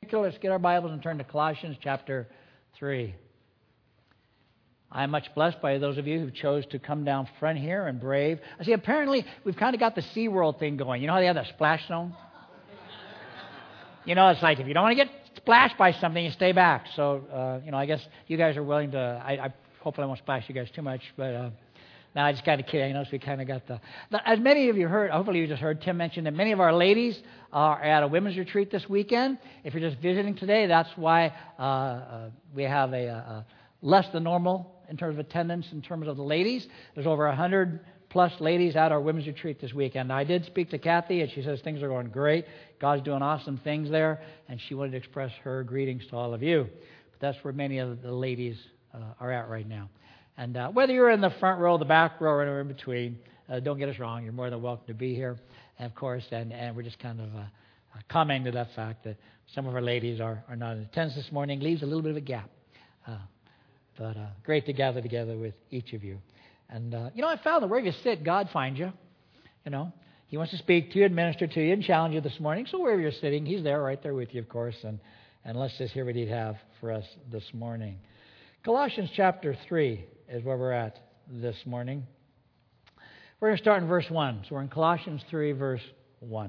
Let's get our Bibles and turn to Colossians chapter 3. I'm much blessed by those of you who chose to come down front here and brave. I see, apparently, we've kind of got the SeaWorld thing going. You know how they have that splash zone? You know, it's like if you don't want to get splashed by something, you stay back. So, I guess you guys are willing to... I hopefully I won't splash you guys too much, but... No, I just kind of kidding. So we kind of got as many of you heard, hopefully you just heard Tim mention that many of our ladies are at a women's retreat this weekend. If you're just visiting today, that's why we have a less than normal in terms of attendance in terms of the ladies. There's over 100 plus ladies at our women's retreat this weekend. I did speak to Kathy, and she says things are going great. God's doing awesome things there, and she wanted to express her greetings to all of you. But that's where many of the ladies are at right now. And whether you're in the front row, the back row, or in between, don't get us wrong. You're more than welcome to be here, and of course. And we're just kind of commenting to that fact that some of our ladies are not in attendance this morning. Leaves a little bit of a gap. But great to gather together with each of you. And, I found that wherever you sit, God finds you. He wants to speak to you, administer to you, and challenge you this morning. So wherever you're sitting, He's there, right there with you, of course. And let's just hear what He'd have for us this morning. Colossians chapter 3 is where we're at this morning. We're going to start in verse 1. So we're in Colossians 3, verse 1.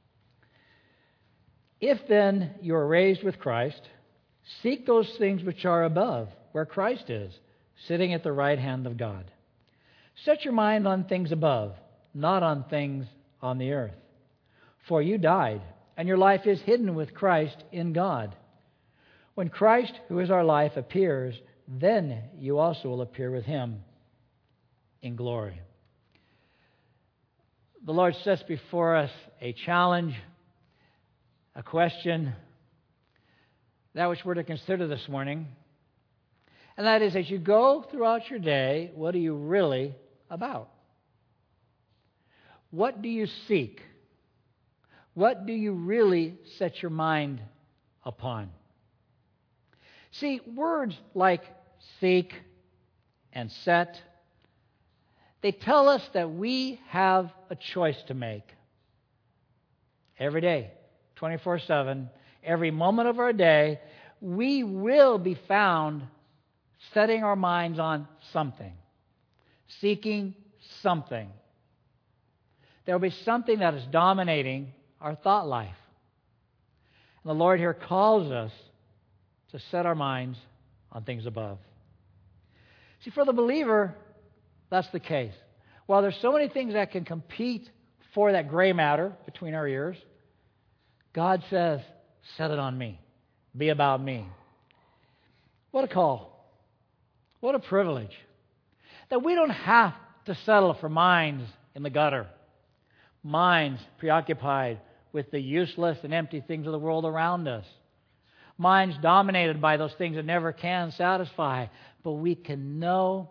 If then you are raised with Christ, seek those things which are above, where Christ is, sitting at the right hand of God. Set your mind on things above, not on things on the earth. For you died, and your life is hidden with Christ in God. When Christ, who is our life, appears, then you also will appear with Him in glory. The Lord sets before us a challenge, a question, that which we're to consider this morning. And that is, as you go throughout your day, what are you really about? What do you seek? What do you really set your mind upon? See, words like seek and set, they tell us that we have a choice to make. Every day, 24/7, every moment of our day, we will be found setting our minds on something, seeking something. There will be something that is dominating our thought life. And the Lord here calls us to set our minds on things above. See, for the believer, that's the case. While there's so many things that can compete for that gray matter between our ears, God says, set it on me. Be about me. What a call. What a privilege. That we don't have to settle for minds in the gutter. Minds preoccupied with the useless and empty things of the world around us. Minds dominated by those things that never can satisfy. But we can know,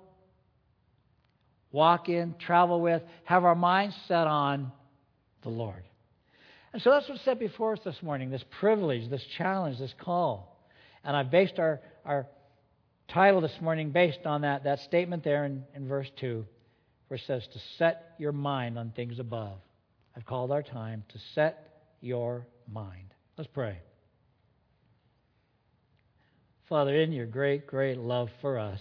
walk in, travel with, have our minds set on the Lord. And so that's what's set before us this morning, this privilege, this challenge, this call. And I've based our title this morning based on that statement there in verse 2, where it says to set your mind on things above. I've called our time to set your mind. Let's pray. Father, in your great, great love for us,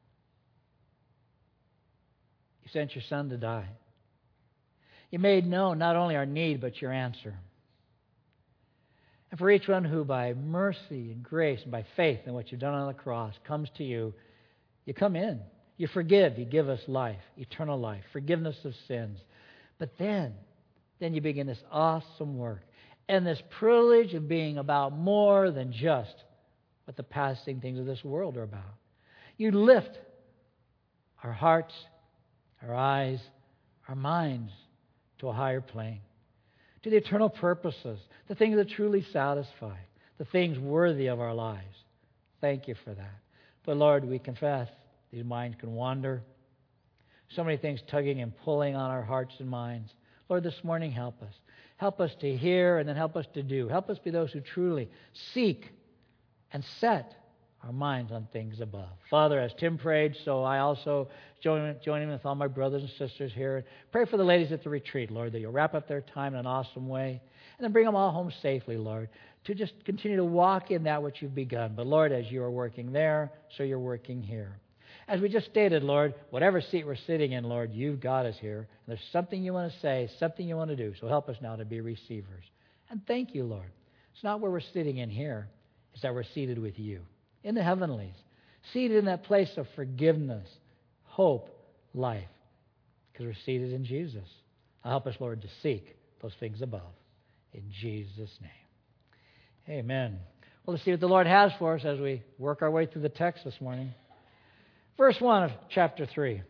you sent your Son to die. You made known not only our need, but your answer. And for each one who by mercy and grace and by faith in what you've done on the cross comes to you, you come in. You forgive. You give us life, eternal life, forgiveness of sins. But then you begin this awesome work and this privilege of being about more than just what the passing things of this world are about. You lift our hearts, our eyes, our minds to a higher plane, to the eternal purposes, the things that truly satisfy, the things worthy of our lives. Thank you for that. But Lord, we confess these minds can wander. So many things tugging and pulling on our hearts and minds. Lord, this morning help us. Help us to hear and then help us to do. Help us be those who truly seek and set our minds on things above. Father, as Tim prayed, so I also join in with all my brothers and sisters here. Pray for the ladies at the retreat, Lord, that you'll wrap up their time in an awesome way and then bring them all home safely, Lord. to just continue to walk in that which you've begun. But Lord, as you are working there, so you're working here. As we just stated, Lord, whatever seat we're sitting in, Lord, you've got us here. And there's something you want to say, something you want to do. So help us now to be receivers. And thank you, Lord. It's not where we're sitting in here. It's that we're seated with you in the heavenlies, seated in that place of forgiveness, hope, life, because we're seated in Jesus. Now help us, Lord, to seek those things above. In Jesus' name. Amen. Well, let's see what the Lord has for us as we work our way through the text this morning. Verse 1 of chapter 3.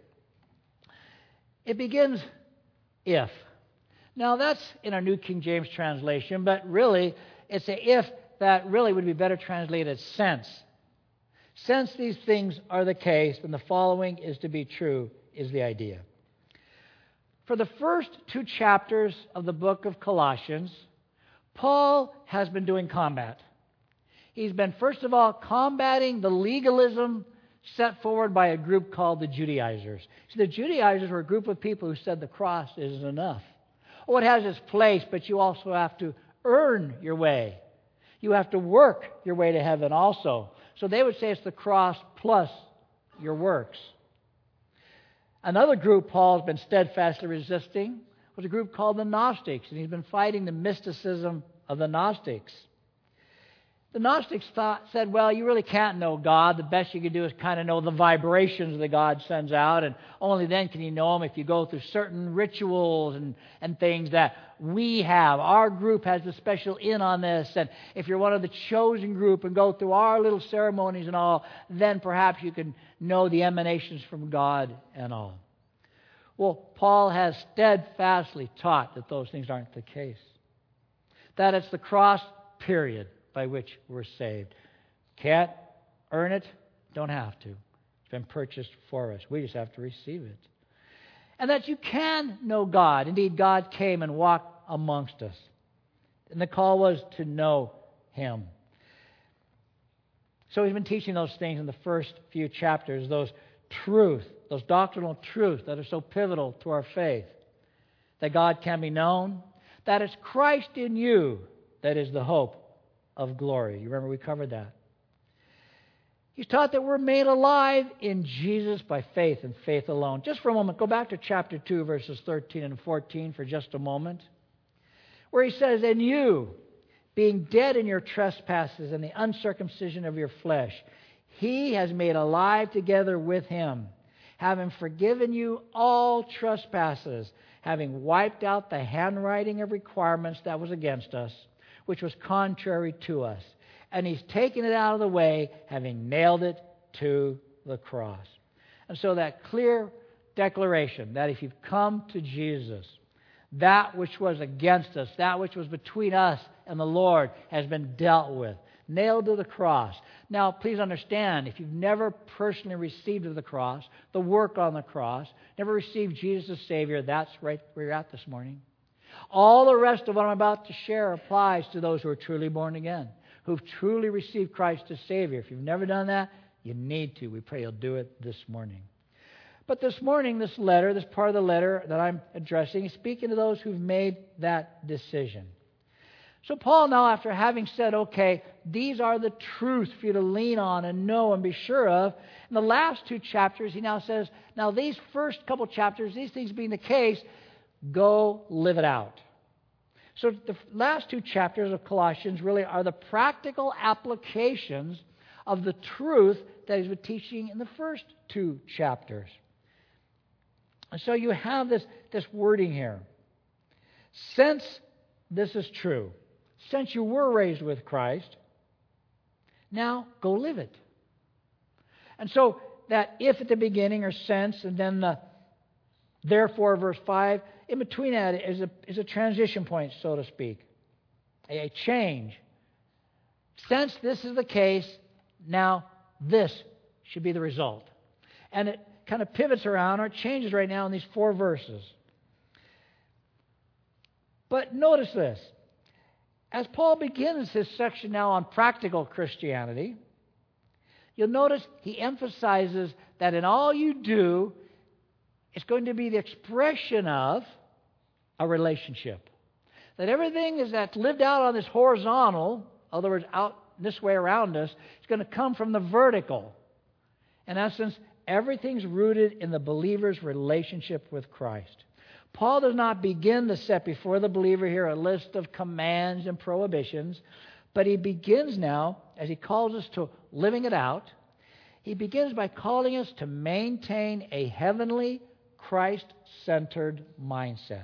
It begins, if. Now, that's in our New King James translation, but really, it's a if that really would be better translated as since. Since these things are the case, then the following is to be true, is the idea. For the first 2 chapters of the book of Colossians, Paul has been doing combat. He's been, first of all, combating the legalism set forward by a group called the Judaizers. See, the Judaizers were a group of people who said the cross isn't enough. Oh, it has its place, but you also have to earn your way. You have to work your way to heaven also. So they would say it's the cross plus your works. Another group Paul's been steadfastly resisting was a group called the Gnostics, and he's been fighting the mysticism of the Gnostics. The Gnostics said, well, you really can't know God. The best you can do is kind of know the vibrations that God sends out, and only then can you know Him if you go through certain rituals and things that we have. Our group has a special in on this, and if you're one of the chosen group and go through our little ceremonies and all, then perhaps you can know the emanations from God and all. Well, Paul has steadfastly taught that those things aren't the case. That it's the cross, period, by which we're saved. Can't earn it, don't have to. It's been purchased for us. We just have to receive it. And that you can know God. Indeed, God came and walked amongst us. And the call was to know Him. So he's been teaching those things in the first few chapters, those doctrinal truths that are so pivotal to our faith. That God can be known, that it's Christ in you that is the hope of glory. You remember we covered that. He's taught that we're made alive in Jesus by faith and faith alone. Just for a moment, go back to chapter 2, verses 13 and 14 for just a moment, where he says, and you, being dead in your trespasses and the uncircumcision of your flesh, He has made alive together with Him, having forgiven you all trespasses, having wiped out the handwriting of requirements that was against us, which was contrary to us. And He's taken it out of the way, having nailed it to the cross. And so that clear declaration that if you've come to Jesus, that which was against us, that which was between us and the Lord has been dealt with, nailed to the cross. Now, please understand, if you've never personally received of the cross, the work on the cross, never received Jesus as Savior, that's right where you're at this morning. All the rest of what I'm about to share applies to those who are truly born again, who've truly received Christ as Savior. If you've never done that, you need to. We pray you'll do it this morning. But this morning, this letter, this part of the letter that I'm addressing, is speaking to those who've made that decision. So Paul now, after having said, okay, these are the truths for you to lean on and know and be sure of, in the last 2 chapters, he now says, now these first couple chapters, these things being the case, go live it out. So the last 2 chapters of Colossians really are the practical applications of the truth that he's been teaching in the first 2 chapters. And so you have this wording here. Since this is true, since you were raised with Christ, now go live it. And so that if at the beginning or since, and then the therefore, verse 5, in between that is a transition point, so to speak, a change. Since this is the case, now this should be the result. And it kind of pivots around, or it changes right now in these 4 verses. But notice this. As Paul begins his section now on practical Christianity, you'll notice he emphasizes that in all you do, it's going to be the expression of a relationship. That everything that's lived out on this horizontal in other words, out this way around us, it's going to come from the vertical. In essence, everything's rooted in the believer's relationship with Christ. Paul does not begin to set before the believer here a list of commands and prohibitions, but he begins now, as he calls us to living it out, he begins by calling us to maintain a heavenly, Christ-centered mindset.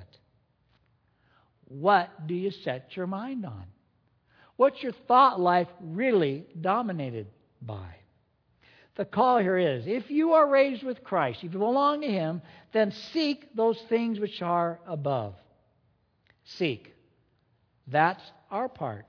What do you set your mind on? What's your thought life really dominated by? The call here is, if you are raised with Christ, if you belong to Him, then seek those things which are above. Seek. That's our part.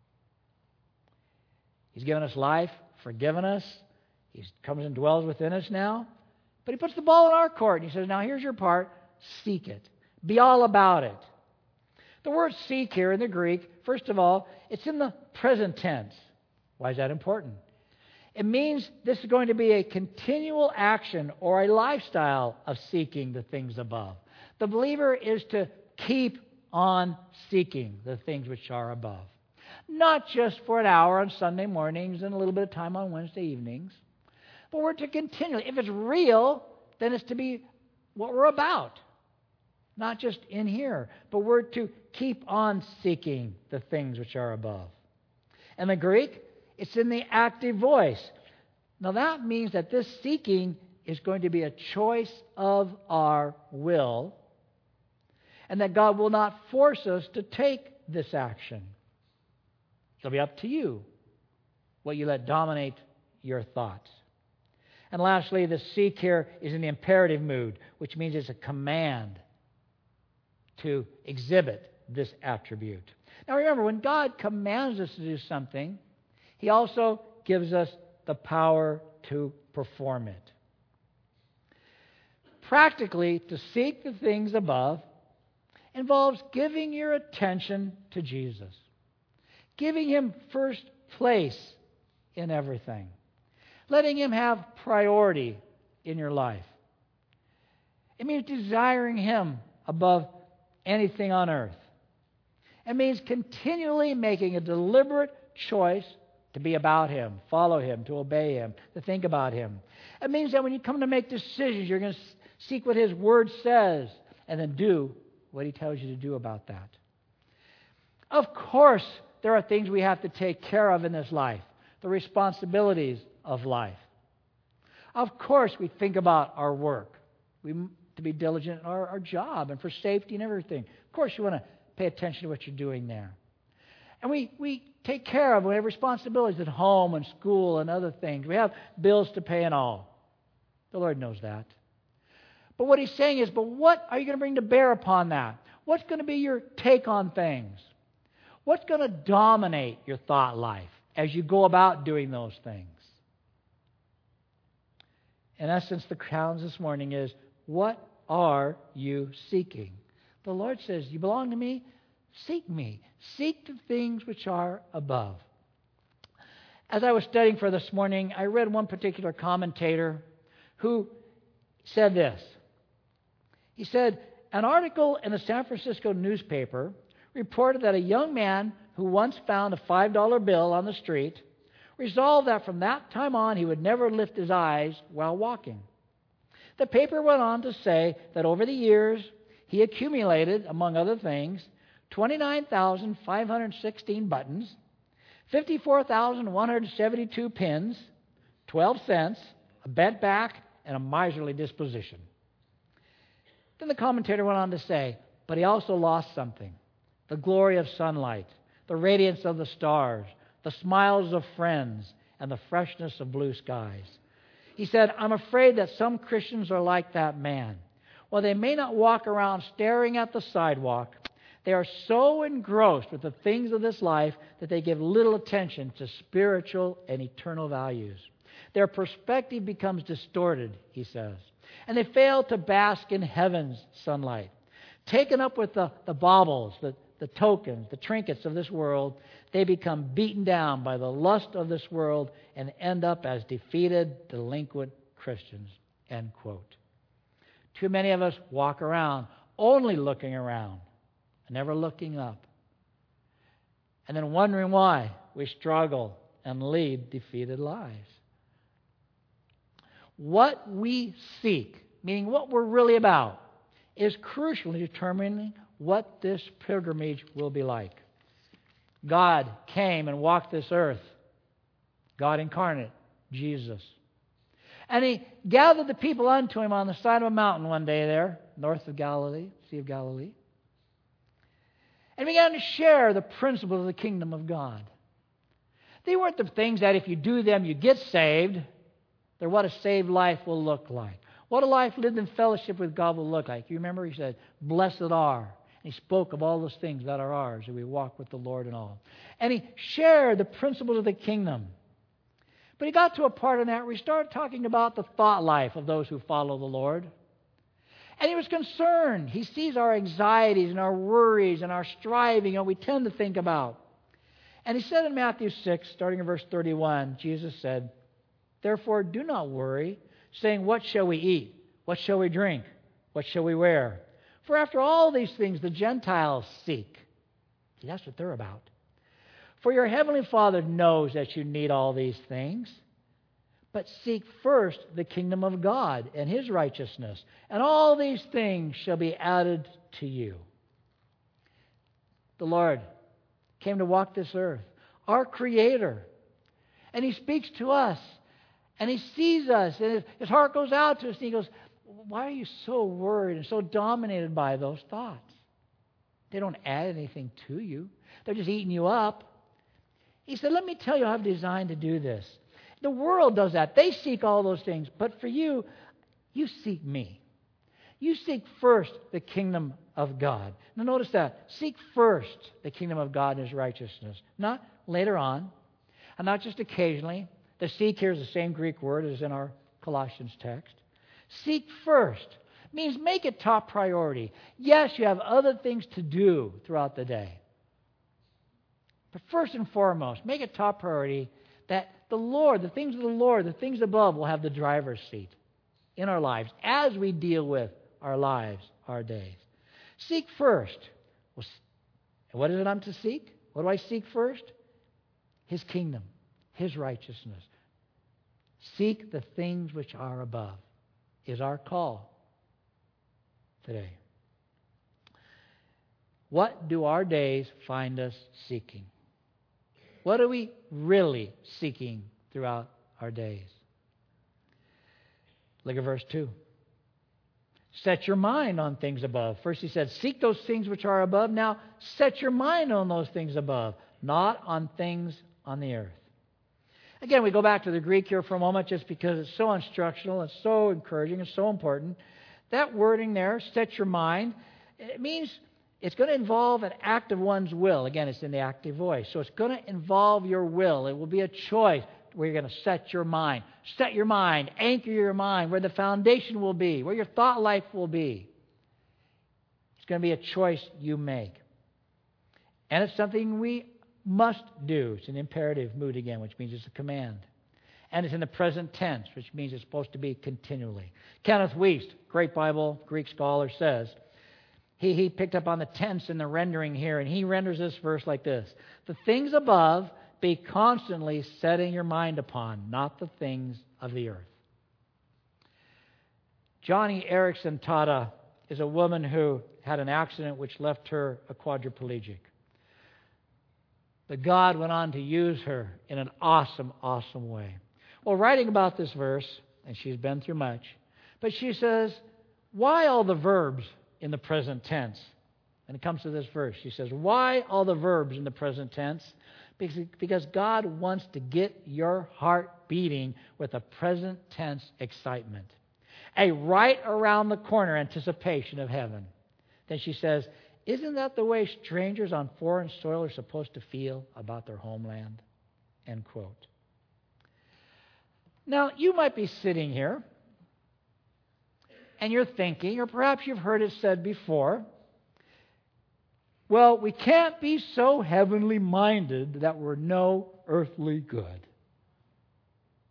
He's given us life, forgiven us. He comes and dwells within us now. But He puts the ball in our court, and He says, now here's your part. Seek it. Be all about it. The word seek here in the Greek, first of all, it's in the present tense. Why is that important? It means this is going to be a continual action or a lifestyle of seeking the things above. The believer is to keep on seeking the things which are above. Not just for an hour on Sunday mornings and a little bit of time on Wednesday evenings, but we're to continually. If it's real, then it's to be what we're about. Not just in here, but we're to keep on seeking the things which are above. And the Greek, it's in the active voice. Now that means that this seeking is going to be a choice of our will, and that God will not force us to take this action. It'll be up to you what you let dominate your thoughts. And lastly, the seek here is in the imperative mood, which means it's a command to exhibit this attribute. Now remember, when God commands us to do something, He also gives us the power to perform it. Practically, to seek the things above involves giving your attention to Jesus, giving Him first place in everything, letting Him have priority in your life. It means desiring Him above anything on earth. It means continually making a deliberate choice to be about Him, follow Him, to obey Him, to think about Him. It means that when you come to make decisions, you're going to seek what His Word says and then do what He tells you to do about that. Of course, there are things we have to take care of in this life, the responsibilities of life. Of course, we think about our work. We to be diligent in our job and for safety and everything. Of course, you want to pay attention to what you're doing there. And we take care of, we have responsibilities at home and school and other things. We have bills to pay and all. The Lord knows that. But what He's saying is, but what are you going to bring to bear upon that? What's going to be your take on things? What's going to dominate your thought life as you go about doing those things? In essence, the challenge this morning is, what are you seeking? The Lord says, you belong to me? Seek me. Seek the things which are above. As I was studying for this morning, I read one particular commentator who said this. He said, an article in the San Francisco newspaper reported that a young man who once found a $5 bill on the street resolved that from that time on he would never lift his eyes while walking. The paper went on to say that over the years he accumulated, among other things, 29,516 buttons, 54,172 pins, 12 cents, a bent back, and a miserly disposition. Then the commentator went on to say, but he also lost something: the glory of sunlight, the radiance of the stars, the smiles of friends, and the freshness of blue skies. He said, I'm afraid that some Christians are like that man. While they may not walk around staring at the sidewalk, they are so engrossed with the things of this life that they give little attention to spiritual and eternal values. Their perspective becomes distorted, he says, and they fail to bask in heaven's sunlight. Taken up with the baubles, the tokens, the trinkets of this world, they become beaten down by the lust of this world and end up as defeated, delinquent Christians. End quote. Too many of us walk around only looking around, never looking up, and then wondering why we struggle and lead defeated lives. What we seek, meaning what we're really about, is crucial in determining what this pilgrimage will be like. God came and walked this earth. God incarnate, Jesus. And He gathered the people unto Him on the side of a mountain one day there, north of Galilee, Sea of Galilee, and began to share the principles of the kingdom of God. They weren't the things that if you do them, you get saved. They're what a saved life will look like. What a life lived in fellowship with God will look like. You remember He said, blessed are. And He spoke of all those things that are ours as we walk with the Lord and all. And He shared the principles of the kingdom. But He got to a part in that where He started talking about the thought life of those who follow the Lord. And He was concerned. He sees our anxieties and our worries and our striving and we tend to think about. And He said in Matthew 6, starting in verse 31, Jesus said, therefore do not worry, saying, what shall we eat? What shall we drink? What shall we wear? For after all these things the Gentiles seek. See, that's what they're about. For your heavenly Father knows that you need all these things. But seek first the kingdom of God and His righteousness, and all these things shall be added to you. The Lord came to walk this earth, our Creator. And He speaks to us, and He sees us, and His heart goes out to us, and He goes, why are you so worried and so dominated by those thoughts? They don't add anything to you. They're just eating you up. He said, let me tell you how I've designed to do this. The world does that. They seek all those things. But for you, you seek me. You seek first the kingdom of God. Now notice that. Seek first the kingdom of God and His righteousness. Not later on. And not just occasionally. The seek here is the same Greek word as in our Colossians text. Seek first means make it top priority. Yes, you have other things to do throughout the day. But first and foremost, make it top priority that the Lord, the things of the Lord, the things above will have the driver's seat in our lives as we deal with our lives, our days. Seek first. Well, what is it I'm to seek? What do I seek first? His kingdom, His righteousness. Seek the things which are above is our call today. What do our days find us seeking? What are we really seeking throughout our days? Look at verse 2. Set your mind on things above. First He said, seek those things which are above. Now, set your mind on those things above, not on things on the earth. Again, we go back to the Greek here for a moment just because it's so instructional, it's so encouraging, it's so important. That wording there, set your mind, it means it's going to involve an act of one's will. Again, it's in the active voice. So it's going to involve your will. It will be a choice where you're going to set your mind. Set your mind, anchor your mind, where the foundation will be, where your thought life will be. It's going to be a choice you make. And it's something we must do. It's an imperative mood again, which means it's a command. And it's in the present tense, which means it's supposed to be continually. Kenneth Wuest, great Bible Greek scholar, says, he picked up on the tense in the rendering here, and he renders this verse like this. The things above be constantly setting your mind upon, not the things of the earth. Johnny Erickson Tada is a woman who had an accident which left her a quadriplegic. But God went on to use her in an awesome, awesome way. Well, writing about this verse, and she's been through much, but she says, why all the verbs in the present tense? And it comes to this verse. She says, why all the verbs in the present tense? Because God wants to get your heart beating with a present tense excitement. A right around the corner anticipation of heaven. Then she says, isn't that the way strangers on foreign soil are supposed to feel about their homeland? End quote. Now, you might be sitting here and you're thinking, or perhaps you've heard it said before, well, we can't be so heavenly minded that we're no earthly good.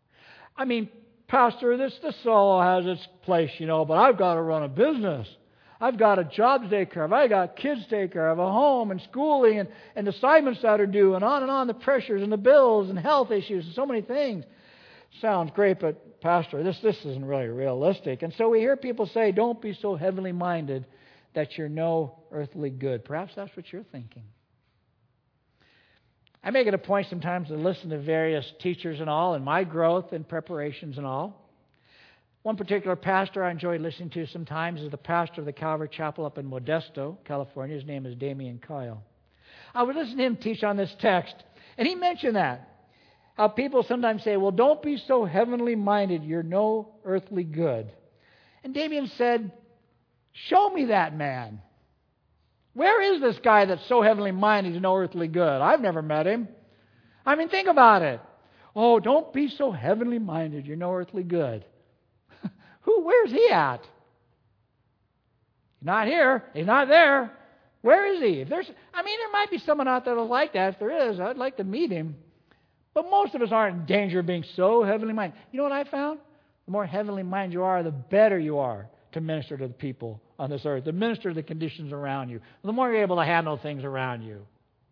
I mean, Pastor, this all has its place, but I've got to run a business. I've got a job to take care of. I got kids to take care of, a home and schooling and assignments that are due, and on, the pressures and the bills and health issues and so many things. Sounds great, but Pastor, this isn't really realistic. And so we hear people say, don't be so heavenly minded that you're no earthly good. Perhaps that's what you're thinking. I make it a point sometimes to listen to various teachers and all, and my growth and preparations and all. One particular pastor I enjoy listening to sometimes is the pastor of the Calvary Chapel up in Modesto, California. His name is Damian Kyle. I was listening to him teach on this text, and he mentioned that. How people sometimes say, well, don't be so heavenly minded, you're no earthly good. And Damian said, show me that man. Where is this guy that's so heavenly minded he's no earthly good? I've never met him. I mean, think about it. Oh, don't be so heavenly minded, you're no earthly good. Where's he at? He's not here. He's not there. Where is he? There might be someone out there that's like that. If there is, I'd like to meet him. But most of us aren't in danger of being so heavenly minded. You know what I found? The more heavenly minded you are, the better you are to minister to the people on this earth, to minister to the conditions around you. The more you're able to handle things around you.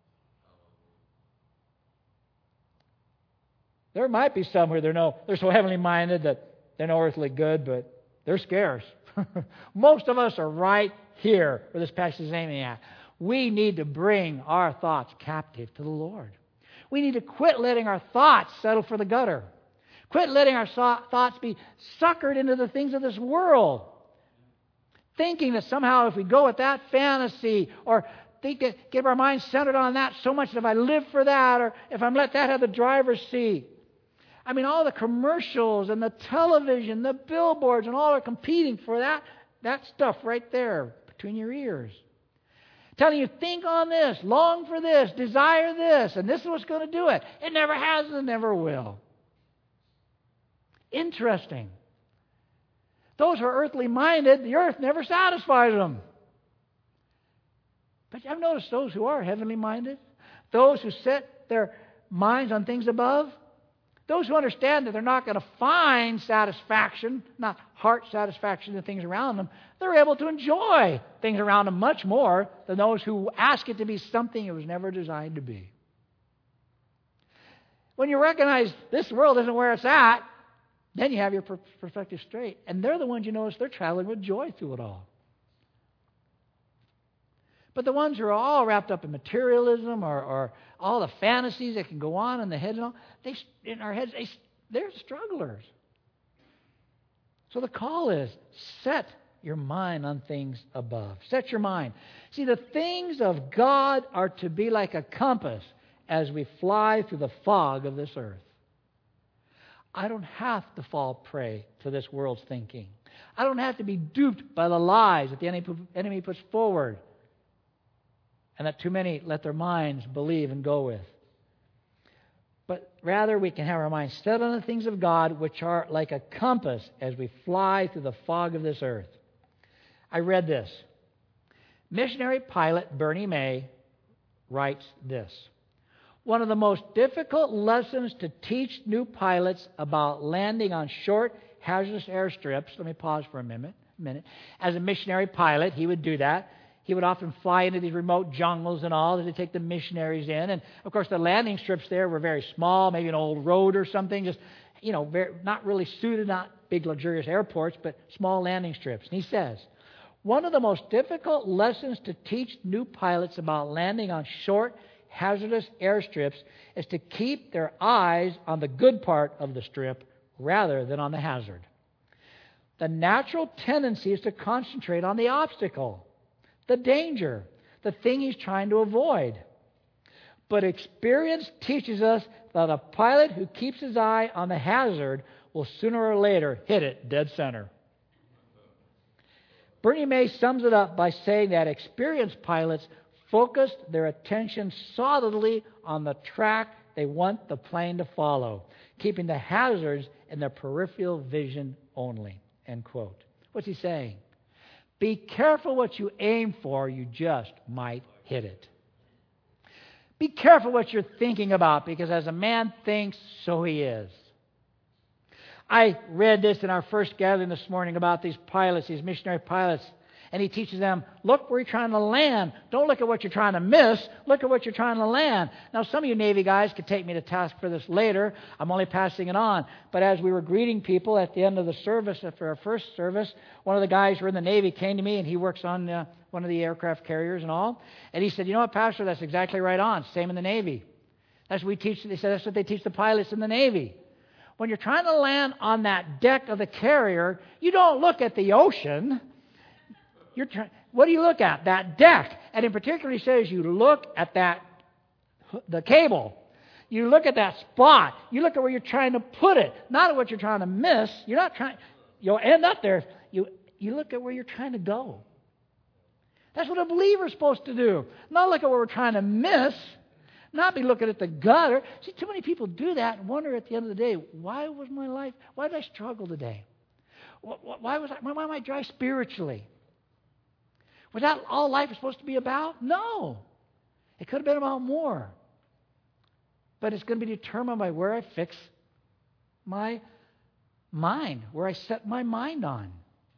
There might be some where they're so heavenly minded that they're no earthly good, but they're scarce. Most of us are right here where this passage is aiming at. We need to bring our thoughts captive to the Lord. We need to quit letting our thoughts settle for the gutter. Quit letting our thoughts be suckered into the things of this world. Thinking that somehow if we go with that fantasy or get our minds centered on that so much that if I live for that or if I'm let that have the driver's seat. I mean, all the commercials and the television, the billboards, and all are competing for that stuff right there between your ears. Telling you, think on this, long for this, desire this, and this is what's going to do it. It never has and never will. Interesting. Those who are earthly minded, the earth never satisfies them. But I've noticed those who are heavenly minded, those who set their minds on things above, those who understand that they're not going to find satisfaction, not heart satisfaction in things around them, they're able to enjoy things around them much more than those who ask it to be something it was never designed to be. When you recognize this world isn't where it's at, then you have your perspective straight. And they're the ones you notice they're traveling with joy through it all. But the ones who are all wrapped up in materialism or all the fantasies that can go on in the head and all, in our heads, they're strugglers. So the call is, set your mind on things above. Set your mind. See, the things of God are to be like a compass as we fly through the fog of this earth. I don't have to fall prey to this world's thinking. I don't have to be duped by the lies that the enemy puts forward and that too many let their minds believe and go with. But rather, we can have our minds set on the things of God, which are like a compass as we fly through the fog of this earth. I read this. Missionary pilot Bernie May writes this. One of the most difficult lessons to teach new pilots about landing on short, hazardous airstrips. Let me pause for a minute. As a missionary pilot, he would do that. He would often fly into these remote jungles and all to take the missionaries in. And, of course, the landing strips there were very small, maybe an old road or something, just, not really suited, not big luxurious airports, but small landing strips. And he says, one of the most difficult lessons to teach new pilots about landing on short, hazardous airstrips is to keep their eyes on the good part of the strip rather than on the hazard. The natural tendency is to concentrate on the obstacle, the danger, the thing he's trying to avoid. But experience teaches us that a pilot who keeps his eye on the hazard will sooner or later hit it dead center. Bernie May sums it up by saying that experienced pilots focused their attention solidly on the track they want the plane to follow, keeping the hazards in their peripheral vision only. End quote. What's he saying? Be careful what you aim for, you just might hit it. Be careful what you're thinking about, because as a man thinks, so he is. I read this in our first gathering this morning about these pilots, these missionary pilots, And he teaches them, look where you're trying to land. Don't look at what you're trying to miss. Look at what you're trying to land. Now, some of you Navy guys could take me to task for this later. I'm only passing it on. But as we were greeting people at the end of the service, after our first service, one of the guys who were in the Navy came to me, and he works on one of the aircraft carriers and all. And he said, you know what, Pastor, that's exactly right on. Same in the Navy. That's what we teach. They said that's what they teach the pilots in the Navy. When you're trying to land on that deck of the carrier, you don't look at the ocean. What do you look at? That deck. And in particular, he says you look at the cable. You look at that spot. You look at where you're trying to put it, not at what you're trying to miss. You're not trying. You'll end up there. You look at where you're trying to go. That's what a believer's supposed to do. Not look at what we're trying to miss. Not be looking at the gutter. See, too many people do that and wonder at the end of the day, why was my life, why did I struggle today? Why am I dry spiritually? Was that all life was supposed to be about? No. It could have been about more. But it's going to be determined by where I fix my mind, where I set my mind on.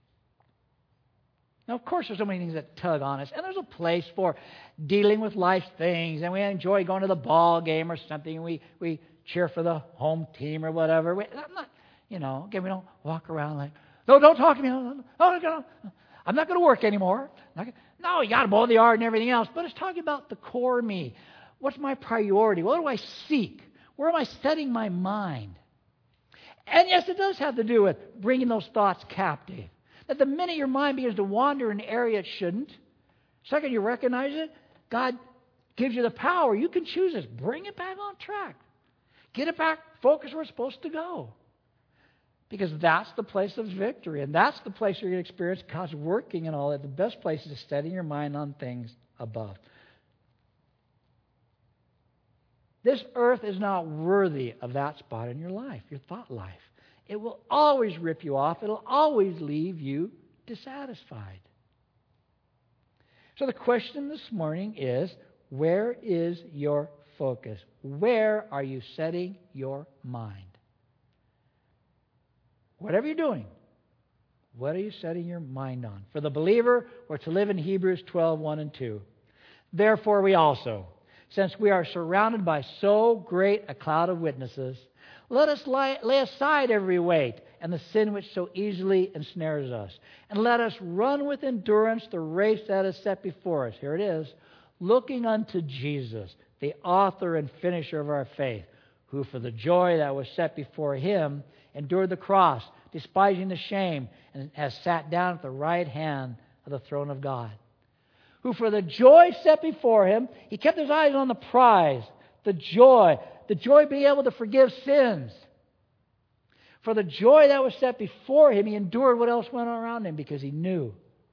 Now, of course, there's so many things that tug on us, and there's a place for dealing with life's things, and we enjoy going to the ball game or something, and we cheer for the home team or whatever. I'm not, again, we don't walk around like, no, don't talk to me. I'm not going to work anymore. No, you got to mow the yard and everything else, but it's talking about the core me. What's my priority? What do I seek? Where am I setting my mind? And yes, it does have to do with bringing those thoughts captive. That the minute your mind begins to wander in an area it shouldn't, second, you recognize it, God gives you the power. You can choose this. Bring it back on track. Get it back, focus where it's supposed to go. Because that's the place of victory. And that's the place you're going to experience God's working and all that. The best place is setting your mind on things above. This earth is not worthy of that spot in your life, your thought life. It will always rip you off. It'll always leave you dissatisfied. So the question this morning is, where is your focus? Where are you setting your mind? Whatever you're doing, what are you setting your mind on? For the believer, we're to live in Hebrews 12:1 and 2. Therefore we also, since we are surrounded by so great a cloud of witnesses, let us lay aside every weight and the sin which so easily ensnares us. And let us run with endurance the race that is set before us. Here it is. Looking unto Jesus, the author and finisher of our faith, who for the joy that was set before him endured the cross, despising the shame, and has sat down at the right hand of the throne of God. Who for the joy set before him, he kept his eyes on the prize, the joy of being able to forgive sins. For the joy that was set before him, he endured what else went around him because he knew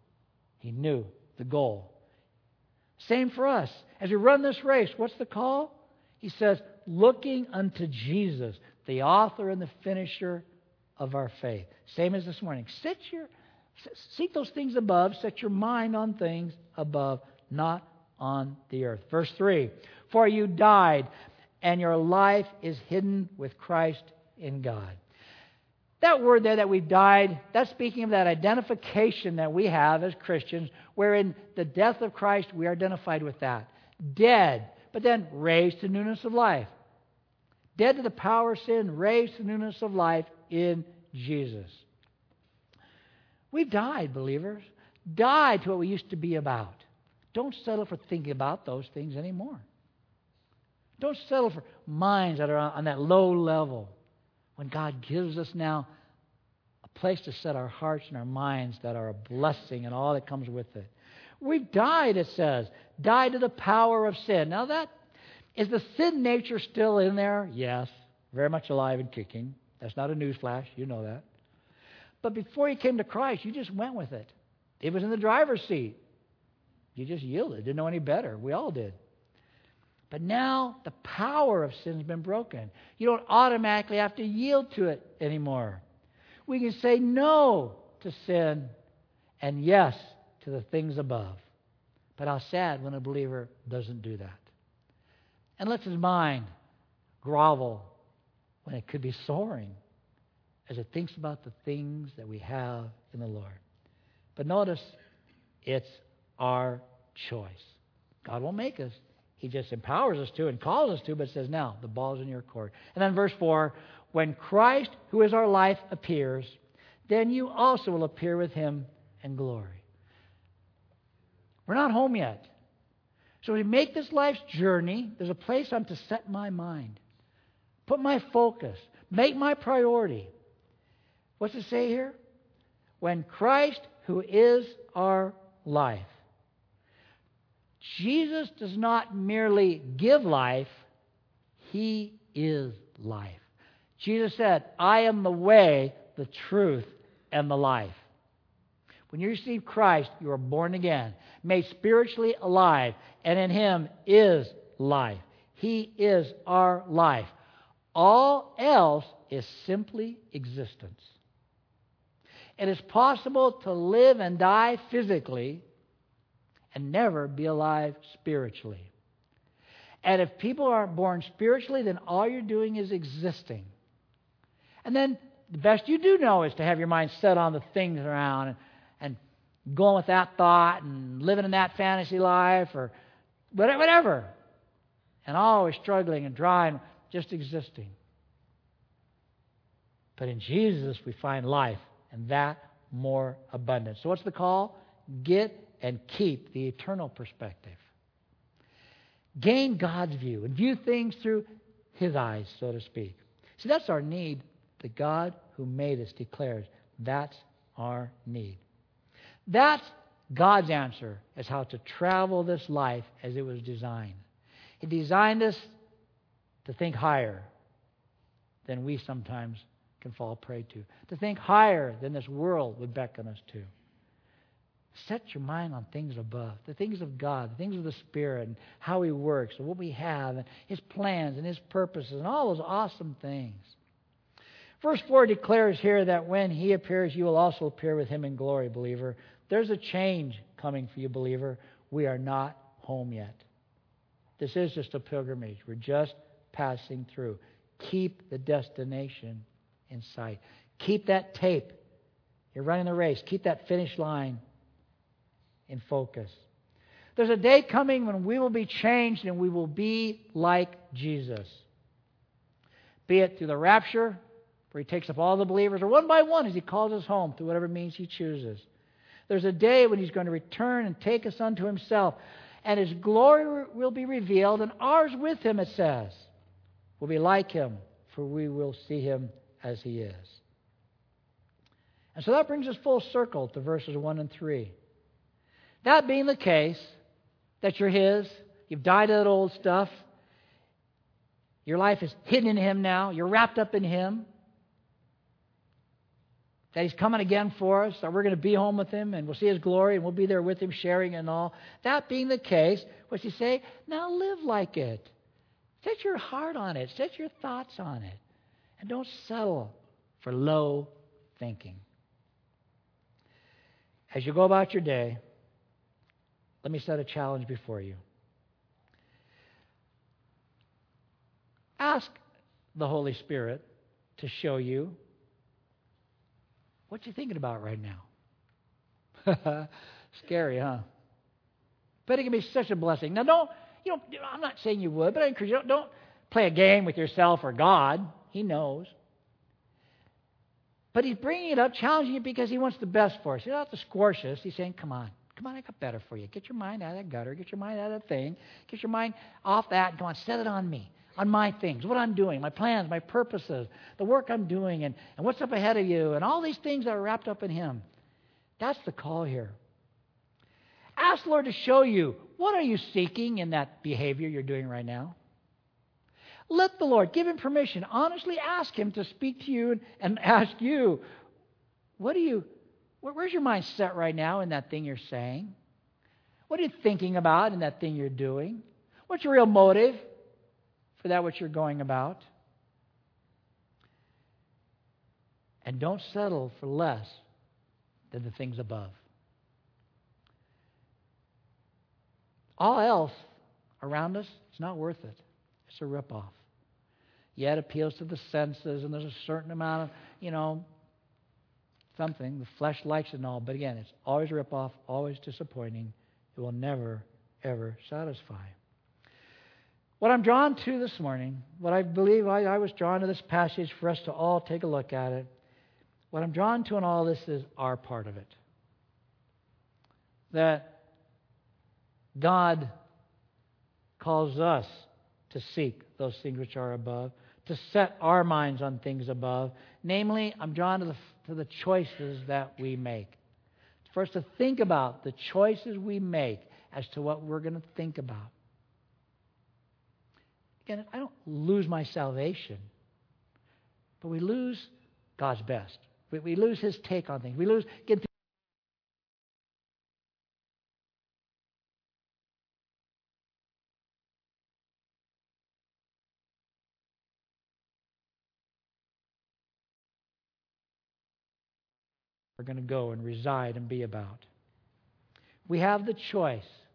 the goal. Same for us. As we run this race, what's the call? He says, looking unto Jesus, the author and the finisher of our faith. Same as this morning. Seek those things above. Set your mind on things above, not on the earth. Verse 3, for you died, and your life is hidden with Christ in God. That word there that we've died, that's speaking of that identification that we have as Christians, wherein the death of Christ, we are identified with that. Dead, but then raised to newness of life. Dead to the power of sin, raised to newness of life in Jesus. We've died, believers. Died to what we used to be about. Don't settle for thinking about those things anymore. Don't settle for minds that are on that low level. When God gives us now a place to set our hearts and our minds that are a blessing and all that comes with it. We've died, it says. Died to the power of sin. Now is the sin nature still in there? Yes. Very much alive and kicking. That's not a newsflash. You know that. But before you came to Christ, you just went with it. It was in the driver's seat. You just yielded. Didn't know any better. We all did. But now the power of sin has been broken. You don't automatically have to yield to it anymore. We can say no to sin and yes to the things above. But how sad when a believer doesn't do that. And lets his mind grovel when it could be soaring as it thinks about the things that we have in the Lord. But notice It's our choice. God won't make us. He just empowers us to and calls us to, but says, now, the ball's in your court. And then verse 4, when Christ, who is our life, appears, then you also will appear with him in glory. We're not home yet. So we make this life's journey. There's a place I'm to set my mind, put my focus, make my priority. What's it say here? When Christ, who is our life. Jesus does not merely give life, he is life. Jesus said, I am the way, the truth, and the life. When you receive Christ, you are born again, made spiritually alive, and in him is life. He is our life. All else is simply existence. It is possible to live and die physically and never be alive spiritually. And if people aren't born spiritually, then all you're doing is existing. And then the best you do know is to have your mind set on the things around and going with that thought and living in that fantasy life or whatever. And always struggling and trying, just existing. But in Jesus we find life, and that more abundant. So what's the call? Get and keep the eternal perspective. Gain God's view and view things through his eyes, so to speak. See, that's our need. The God who made us declares that's our need. That's God's answer as how to travel this life as it was designed. He designed us to think higher than we sometimes can fall prey to think higher than this world would beckon us to. Set your mind on things above, the things of God, the things of the Spirit, and how he works, and what we have, and his plans, and his purposes, and all those awesome things. Verse 4 declares here that when he appears, you will also appear with him in glory, believer. There's a change coming for you, believer. We are not home yet. This is just a pilgrimage. We're just passing through. Keep the destination in sight. Keep that tape. You're running the race. Keep that finish line in focus. There's a day coming when we will be changed and we will be like Jesus. Be it through the rapture, where he takes up all the believers, or one by one as he calls us home through whatever means he chooses. There's a day when he's going to return and take us unto himself, and his glory will be revealed, and ours with him, it says, will be like him, for we will see him as he is. And so that brings us full circle to verses 1 and 3. That being the case, that you're his, you've died to that old stuff, your life is hidden in him now, you're wrapped up in him, that he's coming again for us, that we're going to be home with him, and we'll see his glory, and we'll be there with him, sharing and all. That being the case, what's he say? Now live like it. Set your heart on it. Set your thoughts on it. And don't settle for low thinking. As you go about your day, let me set a challenge before you. Ask the Holy Spirit to show you what you're thinking about right now. Scary, huh? But it can be such a blessing. Now, I'm not saying you would, but I encourage you, don't play a game with yourself or God. He knows. But he's bringing it up, challenging it because he wants the best for us. He doesn't have to squash us. He's saying, come on, I got better for you. Get your mind out of that gutter. Get your mind out of that thing. Get your mind off that and go on, set it on me. On my things, what I'm doing, my plans, my purposes, the work I'm doing, and what's up ahead of you, and all these things that are wrapped up in him. That's the call here. Ask the Lord to show you, what are you seeking in that behavior you're doing right now? Let the Lord, give him permission. Honestly ask him to speak to you and ask you, where's your mind set right now in that thing you're saying? What are you thinking about in that thing you're doing? What's your real motive for that which you're going about? And don't settle for less than the things above. All else around us, it's not worth it. It's a ripoff. Yeah, it appeals to the senses, and there's a certain amount of, something. The flesh likes it and all. But again, it's always a ripoff, always disappointing. It will never, ever satisfy. What I'm drawn to this morning, what I believe I was drawn to this passage for us to all take a look at it. What I'm drawn to in all this is our part of it. That God calls us to seek those things which are above, to set our minds on things above. Namely, I'm drawn to the choices that we make. For us to think about the choices we make as to what we're going to think about. Again, I don't lose my salvation, but we lose God's best. We lose His take on things. We lose. We're going to go and reside and be about. We have the choice